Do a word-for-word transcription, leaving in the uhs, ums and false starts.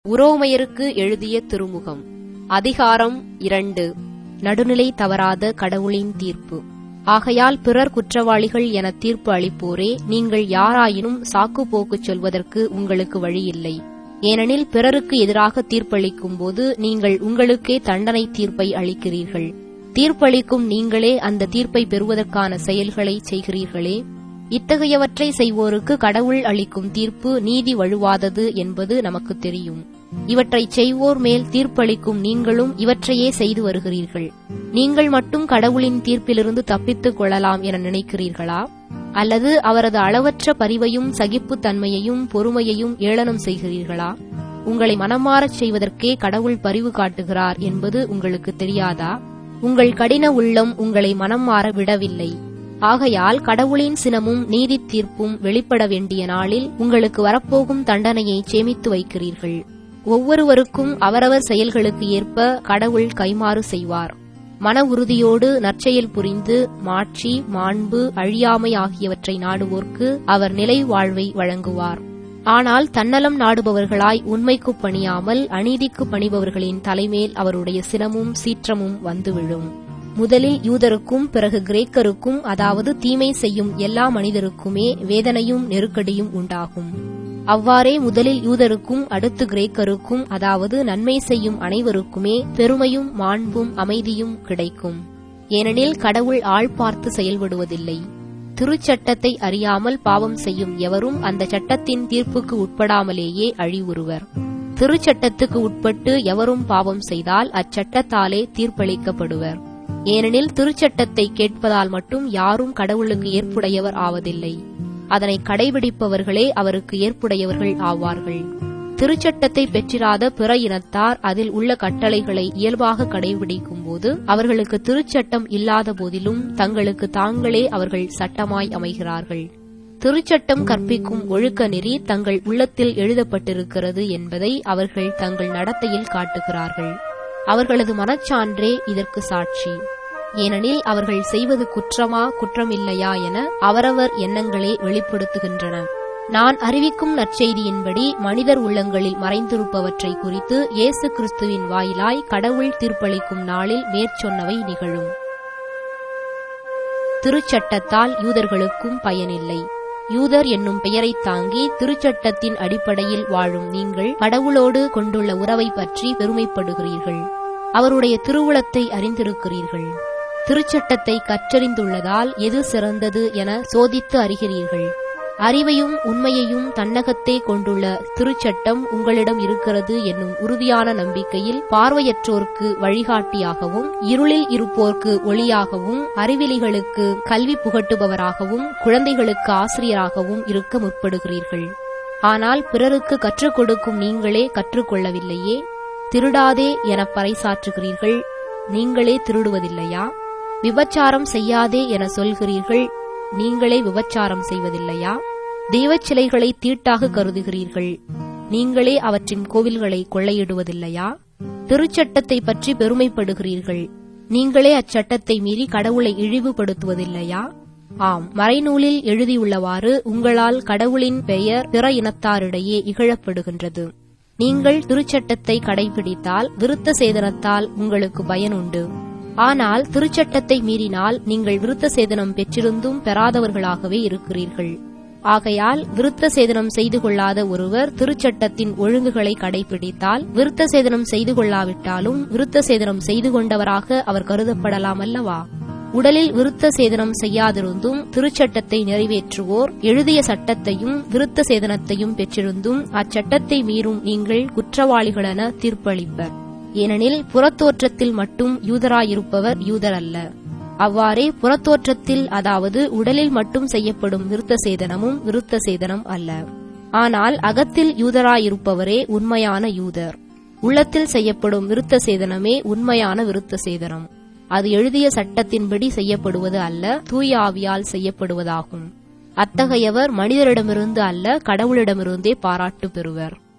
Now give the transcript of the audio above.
உரோமையருக்கு எழுதிய திருமுகம் அதிகாரம் இரண்டு. நடுநிலை தவறாத கடவுளின் தீர்ப்பு. ஆகையால் பிறர் குற்றவாளிகள் என தீர்ப்பு அளிப்போரே, நீங்கள் யாராயினும் சாக்கு போக்குச் சொல்வதற்கு உங்களுக்கு வழியில்லை. ஏனெனில் பிறருக்கு எதிராக தீர்ப்பளிக்கும் போது நீங்கள் உங்களுக்கே தண்டனை தீர்ப்பை அளிக்கிறீர்கள். தீர்ப்பளிக்கும் நீங்களே அந்த தீர்ப்பை பெறுவதற்கான செயல்களை செய்கிறீர்களே. இத்தகையவற்றை செய்வோருக்கு கடவுள் அளிக்கும் தீர்ப்பு நீதி வழுவாதது என்பது நமக்கு தெரியும். இவற்றைச் செய்வோர் மேல் தீர்ப்பளிக்கும் நீங்களும் இவற்றையே செய்து வருகிறீர்கள். நீங்கள் மட்டும் கடவுளின் தீர்ப்பிலிருந்து தப்பித்துக் கொள்ளலாம் என நினைக்கிறீர்களா? அல்லது அவரது அளவற்ற பரிவையும் சகிப்புத் தன்மையையும் பொறுமையையும் ஏளனம் செய்கிறீர்களா? உங்களை மனமாறச் செய்வதற்கே கடவுள் பரிவு காட்டுகிறார் என்பது உங்களுக்கு தெரியாதா? உங்கள் கடின உள்ளம் உங்களை மனம் மாற விடவில்லை. ஆகையால் கடவுளின் சினமும் நீதி தீர்ப்பும் வெளிப்பட வேண்டிய நாளில் உங்களுக்கு வரப்போகும் தண்டனையை சேமித்து வைக்கிறீர்கள். ஒவ்வொருவருக்கும் அவரவர் செயல்களுக்கு ஏற்ப கடவுள் கைமாறு செய்வார். மன உறுதியோடு நற்செயல் புரிந்து மாட்சி, மாண்பு, அழியாமை ஆகியவற்றை நாடுவோர்க்கு அவர் நிலை வாழ்வை வழங்குவார். ஆனால் தன்னலம் நாடுபவர்களாய் உண்மைக்கு பணியாமல் அநீதிக்கு பணிபவர்களின் தலைமேல் அவருடைய சினமும் சீற்றமும் வந்து விழும். முதலில் யூதருக்கும் பிறகு கிரேக்கருக்கும், அதாவது தீமை செய்யும் எல்லா மனிதருக்குமே வேதனையும் நெருக்கடியும் உண்டாகும். அவ்வாறே முதலில் யூதருக்கும் அடுத்து கிரேக்கருக்கும், அதாவது நன்மை செய்யும் அனைவருக்குமே பெருமையும் மாண்பும் அமைதியும் கிடைக்கும். ஏனெனில் கடவுள் ஆள் பார்த்து செயல்படுவதில்லை. திருச்சட்டத்தை அறியாமல் பாவம் செய்யும் எவரும் அந்த சட்டத்தின் தீர்ப்புக்கு உட்படாமலேயே அழிவுறுவர். திருச்சட்டத்துக்கு உட்பட்டு எவரும் பாவம் செய்தால் அச்சட்டத்தாலே தீர்ப்பளிக்கப்படுவர். ஏனெனில் திருச்சட்டத்தை கேட்பதால் மட்டும் யாரும் கடவுளுக்கு ஏற்புடையவர் ஆவதில்லை. அதனை கடைபிடிப்பவர்களே அவருக்கு ஏற்புடையவர்கள் ஆவார்கள். திருச்சட்டத்தை பெற்றிராத பிற இனத்தார் அதில் உள்ள கட்டளைகளை இயல்பாக கடைபிடிக்கும் போது அவர்களுக்கு திருச்சட்டம் இல்லாத போதிலும் தங்களுக்கு தாங்களே அவர்கள் சட்டமாய் அமைகிறார்கள். திருச்சட்டம் கற்பிக்கும் ஒழுக்க நெறி தங்கள் உள்ளத்தில் எழுதப்பட்டிருக்கிறது என்பதை அவர்கள் தங்கள் நடத்தையில் காட்டுகிறார்கள். அவர்களது மனச்சான்றே இதற்கு சாட்சி. ஏனெனில் அவர்கள் செய்வது குற்றமா குற்றமில்லையா என அவரவர் எண்ணங்களே வெளிப்படுத்துகின்றன. நான் அறிவிக்கும் நற்செய்தியின்படி மனிதர் உள்ளங்களில் மறைந்திருப்பவற்றை குறித்து இயேசு கிறிஸ்துவின் வாயிலாய் கடவுள் தீர்ப்பளிக்கும் நாளில் மேற்சொன்னவை நிகழும். திருச்சட்டத்தால் யூதர்களுக்கும் பயனில்லை. யூதர் என்னும் பெயரைத் தாங்கி திருச்சட்டத்தின் அடிப்படையில் வாழும் நீங்கள் கடவுளோடு கொண்டுள்ள உறவை பற்றி பெருமைப்படுகிறீர்கள். அவருடைய திருவுளத்தை அறிந்திருக்கிறீர்கள். திருச்சட்டத்தை கற்றறிந்துள்ளதால் எது சிறந்தது என சோதித்து அறிகிறீர்கள். அறிவையும் உண்மையையும் தன்னகத்தே கொண்டுள்ள திருச்சட்டம் உங்களிடம் இருக்கிறது என்னும் உறுதியான நம்பிக்கையில் பார்வையற்றோர்க்கு வழிகாட்டியாகவும், இருளில் இருப்போர்க்கு ஒளியாகவும், அறிவிலிகளுக்கு கல்வி புகட்டுபவராகவும், குழந்தைகளுக்கு ஆசிரியராகவும் இருக்க முற்படுகிறீர்கள். ஆனால் பிறருக்கு கற்றுக் கொடுக்கும் நீங்களே கற்றுக்கொள்ளவில்லையே. திருடாதே என பறைசாற்றுகிறீர்கள், நீங்களே திருடுவதில்லையா? விபச்சாரம் செய்யாதே என சொல்கிறீர்கள், நீங்களே விபச்சாரம் செய்வதில்லையா? தெய்வச் சிலைகளை தீட்டாக கருதுகிறீர்கள், நீங்களே அவற்றின் கோவில்களை கொள்ளையிடுவதில்லையா? திருச்சட்டத்தை பற்றி பெருமைப்படுகிறீர்கள், நீங்களே அச்சட்டத்தை மீறி கடவுளை இழிவுபடுத்துவதில்லையா? ஆம், மறைநூலில் எழுதியுள்ளவாறு உங்களால் கடவுளின் பெயர் பிற இனத்தாரிடையே இகழப்படுகின்றது. நீங்கள் திருச்சட்டத்தை கடைபிடித்தால் விருத்த சேதனத்தால் உங்களுக்கு பயனுண்டு. ஆனால் திருச்சட்டத்தை மீறினால் நீங்கள் விருத்த சேதனம் பெற்றிருந்தும் பெறாதவர்களாகவே இருக்கிறீர்கள். ஆகையால் விருத்த சேதனம் செய்து கொள்ளாத ஒருவர் திருச்சட்டத்தின் ஒழுங்குகளை கடைபிடித்தால் விருத்த சேதனம் செய்து கொள்ளாவிட்டாலும் விருத்த சேதனம் செய்து கொண்டவராக அவர் கருதப்படலாம் அல்லவா? உடலில் விருத்த சேதனம் செய்யாதிருந்தும் திருச்சட்டத்தை நிறைவேற்றுவோர் எழுதிய சட்டத்தையும் விருத்த சேதனத்தையும் பெற்றிருந்தும் அச்சட்டத்தை மீறும் நீங்கள் குற்றவாளிகளென தீர்ப்பளிப்பர். ஏனெனில் புறத்தோற்றத்தில் மட்டும் யூதராயிருப்பவர் யூதர் அல்ல. அவ்வாறே புறத்தோற்றத்தில், அதாவது உடலில் மட்டும் செய்யப்படும் விருத்த சேதனமும் விருத்த சேதனம் அல்ல. ஆனால் அகத்தில் யூதராயிருப்பவரே உண்மையான யூதர். உள்ளத்தில் செய்யப்படும் விருத்த சேதனமே உண்மையான விருத்த சேதனம். அது எழுதிய சட்டத்தின்படி செய்யப்படுவது அல்ல, தூய ஆவியால் செய்யப்படுவதாகும். அத்தகையவர் மனிதரிடமிருந்து அல்ல, கடவுளிடமிருந்தே பாராட்டு பெறுவர்.